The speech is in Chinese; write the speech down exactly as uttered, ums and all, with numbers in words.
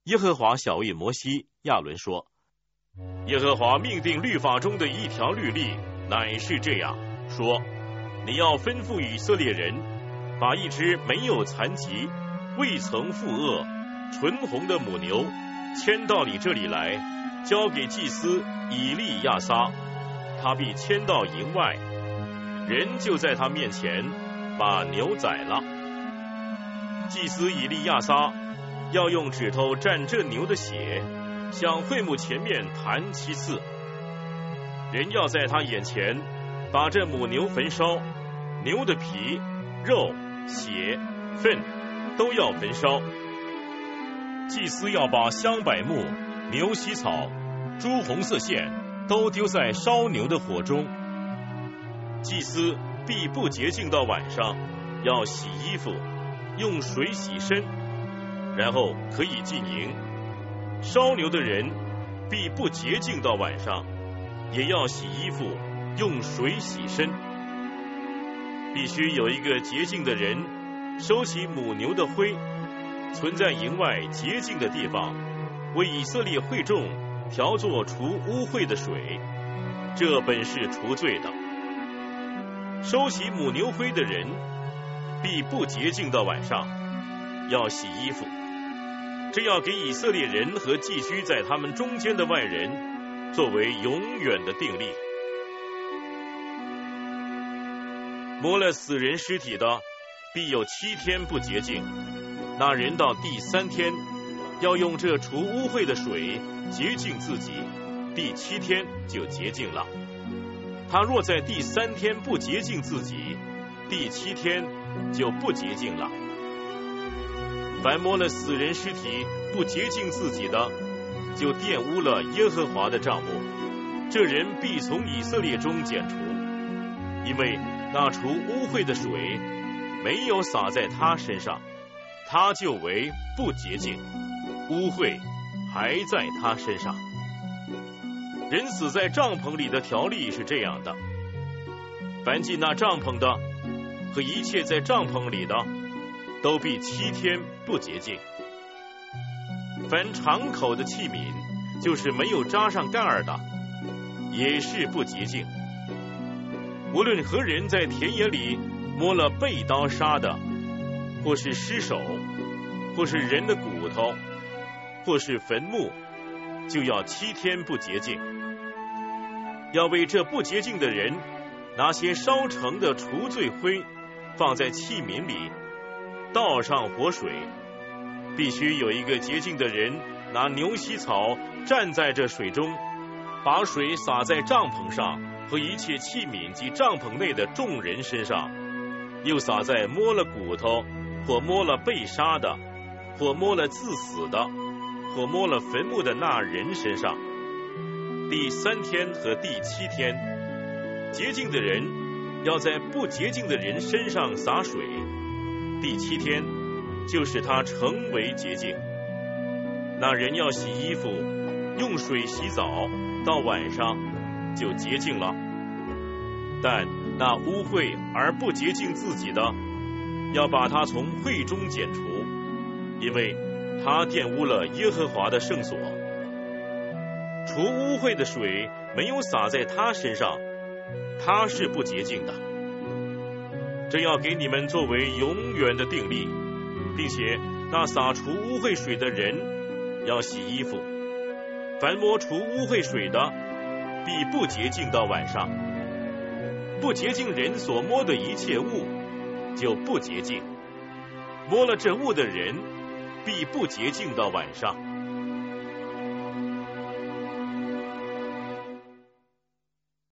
耶和华晓谕摩西、亚伦说：耶和华命定律法中的一条律例，乃是这样说：你要吩咐以色列人，把一只没有残疾、未曾负恶、纯红的母牛牵到你这里来，交给祭司以利亚撒，他必牵到营外，人就在他面前把牛宰了。祭司以利亚撒要用指头蘸这牛的血，向会幕前面弹七次。人要在他眼前把这母牛焚烧，牛的皮、肉、血、粪都要焚烧。祭司要把香柏木、牛膝草、朱红色线都丢在烧牛的火中。祭司必不洁净到晚上，要洗衣服，用水洗身，然后可以进营。烧牛的人必不洁净到晚上，也要洗衣服，用水洗身。必须有一个洁净的人收起母牛的灰，存在营外洁净的地方，为以色列会众调作除污秽的水，这本是除罪的。收起母牛灰的人必不洁净到晚上，要洗衣服。这要给以色列人和寄居在他们中间的外人作为永远的定例。摸了死人尸体的，必有七天不洁净，那人到第三天要用这除污秽的水洁净自己，第七天就洁净了。他若在第三天不洁净自己，第七天就不洁净了。凡摸了死人尸体不洁净自己的，就玷污了耶和华的帐幕，这人必从以色列中剪除，因为那除污秽的水没有洒在他身上，他就为不洁净，污秽还在他身上。人死在帐篷里的条例是这样的：凡进那帐篷的和一切在帐篷里的，都必七天不洁净。凡敞口的器皿，就是没有扎上盖儿的，也是不洁净。无论何人在田野里摸了被刀杀的，或是尸首，或是人的骨头，或是坟墓，就要七天不洁净。要为这不洁净的人拿些烧成的除罪灰，放在器皿里，倒上活水。必须有一个洁净的人拿牛膝草蘸在这水中，把水洒在帐篷上和一切器皿及帐篷内的众人身上，又洒在摸了骨头或摸了被杀的，或摸了自死的，或摸了坟墓的那人身上。第三天和第七天，洁净的人要在不洁净的人身上洒水，第七天就使他成为洁净。那人要洗衣服，用水洗澡，到晚上就洁净了。但那污秽而不洁净自己的，要把他从会中剪除，因为他玷污了耶和华的圣所。除污秽的水没有洒在他身上，他是不洁净的。这要给你们作为永远的定例，并且那洒除污秽水的人要洗衣服。凡摸除污秽水的，必不洁净到晚上。不洁净人所摸的一切物，就不洁净。摸了这物的人，必不洁净到晚上。